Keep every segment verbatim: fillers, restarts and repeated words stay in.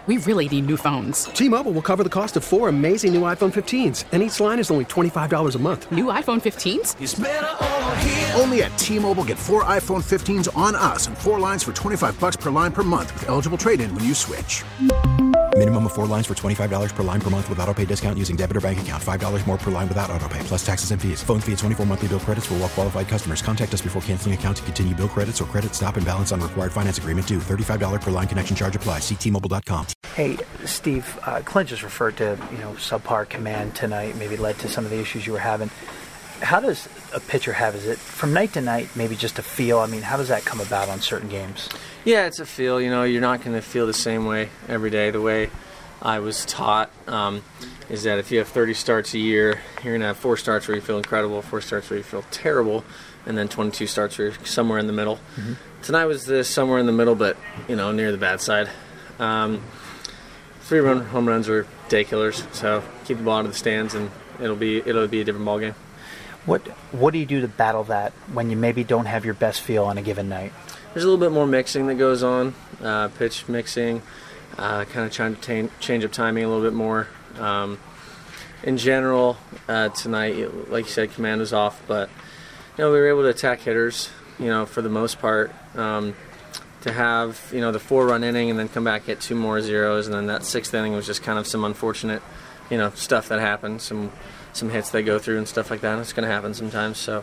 We really need new phones. T-Mobile will cover the cost of four amazing new iPhone fifteens, and each line is only twenty-five dollars a month. New iPhone fifteens? It's better over here. Only at T-Mobile, get four iPhone fifteens on us and four lines for twenty-five dollars per line per month with eligible trade-in when you switch. Minimum of four lines for twenty-five dollars per line per month with autopay discount using debit or bank account. five dollars more per line without autopay, plus taxes and fees. Phone fee at twenty-four monthly bill credits for well-qualified customers. Contact us before canceling account to continue bill credits or credit stop and balance on required finance agreement due. thirty-five dollars per line connection charge applies. See T Mobile dot com. Hey, Steve, uh, Clint just referred to, you know, subpar command tonight, maybe led to some of the issues you were having. How does a pitcher have, is it from night to night, maybe just a feel? I mean, how does that come about on certain games? Yeah, it's a feel. You know, you're not going to feel the same way every day. The way I was taught um, is that if you have thirty starts a year, you're going to have four starts where you feel incredible, four starts where you feel terrible, and then twenty-two starts where you're somewhere in the middle. Mm-hmm. Tonight was the somewhere in the middle, but, you know, near the bad side. Um, three run home runs were day killers, so keep the ball out of the stands, and it'll be it'll be a different ball game. What what do you do to battle that when you maybe don't have your best feel on a given night? There's a little bit more mixing that goes on, uh, pitch mixing, uh, kind of trying to t- change up timing a little bit more. Um, in general, uh, tonight, like you said, command was off, but you know we were able to attack hitters, you know, for the most part. Um, to have, you know, the four-run inning and then come back, get two more zeros, and then that sixth inning was just kind of some unfortunate, you know, stuff that happened, some some hits they go through and stuff like that. And it's going to happen sometimes. So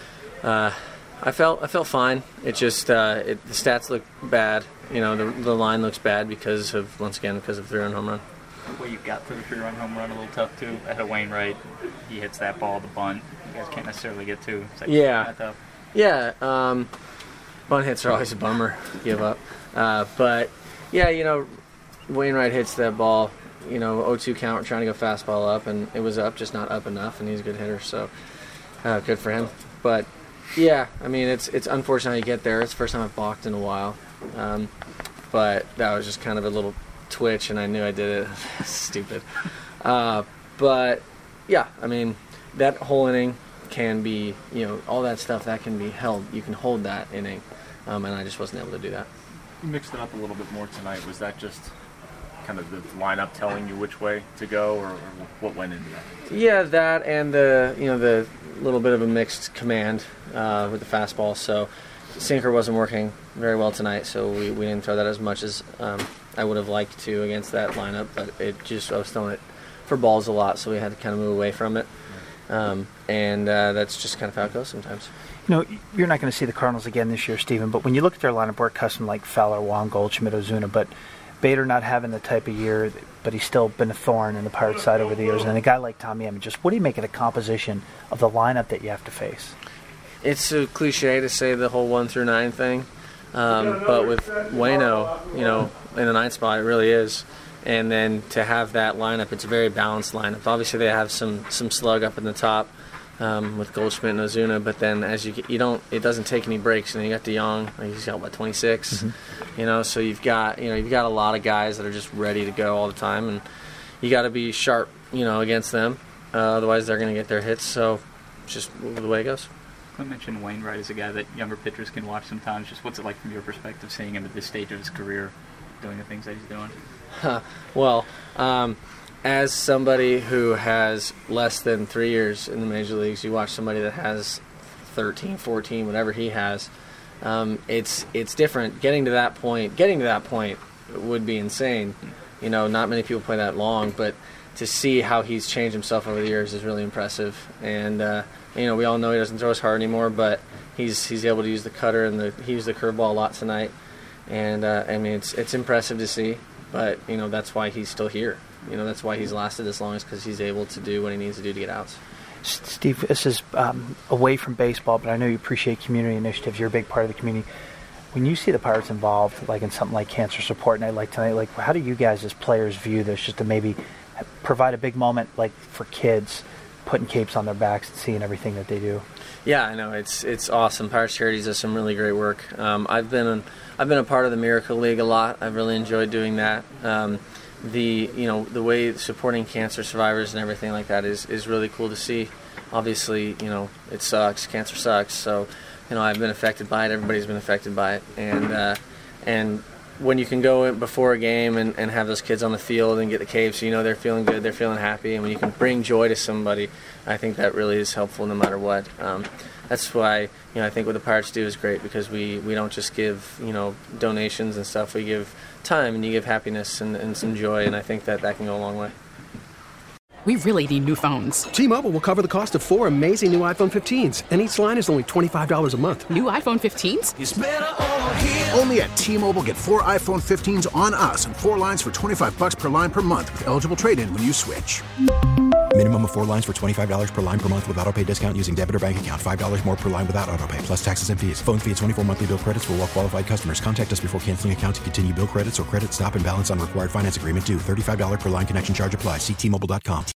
uh, I felt I felt fine. It just uh, it, the stats look bad. You know, the the line looks bad because of once again because of three-run home run. Well, you got to the three-run home run a little tough too. Ahead of Wainwright, he hits that ball, the bunt. You guys can't necessarily get to. Like, yeah, yeah. Um, bunt hits are always a bummer to give up. Uh, but, yeah, you know, Wainwright hits that ball, you know, oh two count, trying to go fastball up, and it was up, just not up enough, and he's a good hitter, so uh, good for him. But, yeah, I mean, it's it's unfortunate how you get there. It's the first time I've balked in a while. Um, but that was just kind of a little twitch, and I knew I did it. Stupid. Uh, but, yeah, I mean, that whole inning can be, you know, all that stuff, that can be held. You can hold that inning, um, and I just wasn't able to do that. You mixed it up a little bit more tonight. Was that just kind of the lineup telling you which way to go, or, or what went into that? Yeah, that and the, you know, the little bit of a mixed command uh, with the fastball. So sinker wasn't working very well tonight, so we, we didn't throw that as much as um, I would have liked to against that lineup, but it just, I was throwing it for balls a lot, so we had to kind of move away from it. Um, and uh, that's just kind of how it goes sometimes. You know, you're not going to see the Cardinals again this year, Stephen, but when you look at their lineup, we're accustomed like Fowler, Wong, Goldschmidt, Ozuna, but Bader not having the type of year, but he's still been a thorn in the Pirates side over the years. And a guy like Tommy Edman, just what do you make of the composition of the lineup that you have to face? It's a cliche to say the whole one through nine thing, um, but with Waino, you know, in the ninth spot, it really is. And then to have that lineup, it's a very balanced lineup. Obviously, they have some some slug up in the top um, with Goldschmidt and Ozuna, but then as you get, you don't, it doesn't take any breaks. And you got DeYoung, he's got what twenty-six, mm-hmm. you know. So you've got you know you've got a lot of guys that are just ready to go all the time, and you got to be sharp, you know, against them. Uh, otherwise, they're going to get their hits. So it's just the way it goes. I mentioned Wainwright as a guy that younger pitchers can watch sometimes. Just what's it like from your perspective, seeing him at this stage of his career, doing the things that he's doing? Huh. Well, um, as somebody who has less than three years in the major leagues, you watch somebody that has thirteen, fourteen, whatever he has. Um, it's it's different. Getting to that point, getting to that point would be insane. You know, not many people play that long, but to see how he's changed himself over the years is really impressive. And uh, you know, we all know he doesn't throw as hard anymore, but he's he's able to use the cutter and the he used the curveball a lot tonight. And uh, I mean, it's it's impressive to see. But, you know, that's why he's still here. You know, that's why he's lasted this long, is because he's able to do what he needs to do to get outs. Steve, this is um, away from baseball, but I know you appreciate community initiatives. You're a big part of the community. When you see the Pirates involved, like in something like Cancer Support Night, like tonight, like how do you guys as players view this, just to maybe provide a big moment, like for kids, putting capes on their backs and seeing everything that they do? Yeah, I know it's it's awesome. Pirates Charities does some really great work. Um, I've been in, I've been a part of the Miracle League a lot. I've really enjoyed doing that. Um, the you know the way supporting cancer survivors and everything like that is, is really cool to see. Obviously, you know it sucks. Cancer sucks. So, you know I've been affected by it. Everybody's been affected by it, and uh, and when you can go in before a game and, and have those kids on the field and get the cave, so you know they're feeling good, they're feeling happy, and when you can bring joy to somebody, I think that really is helpful no matter what. Um, that's why, you know, I think what the Pirates do is great, because we, we don't just give, you know, donations and stuff. We give time, and you give happiness and, and some joy, and I think that that can go a long way. We really need new phones. T-Mobile will cover the cost of four amazing new iPhone fifteens, and each line is only twenty-five dollars a month. New iPhone fifteens? It's better over here. Only at T-Mobile, get four iPhone fifteens on us and four lines for twenty-five bucks per line per month with eligible trade-in when you switch. Minimum of four lines for twenty-five dollars per line per month with autopay discount using debit or bank account. five dollars more per line without autopay, plus taxes and fees. Phone fee at twenty-four monthly bill credits for well-qualified customers. Contact us before canceling account to continue bill credits or credit stop and balance on required finance agreement due. thirty-five dollars per line connection charge applies. See T Mobile dot com.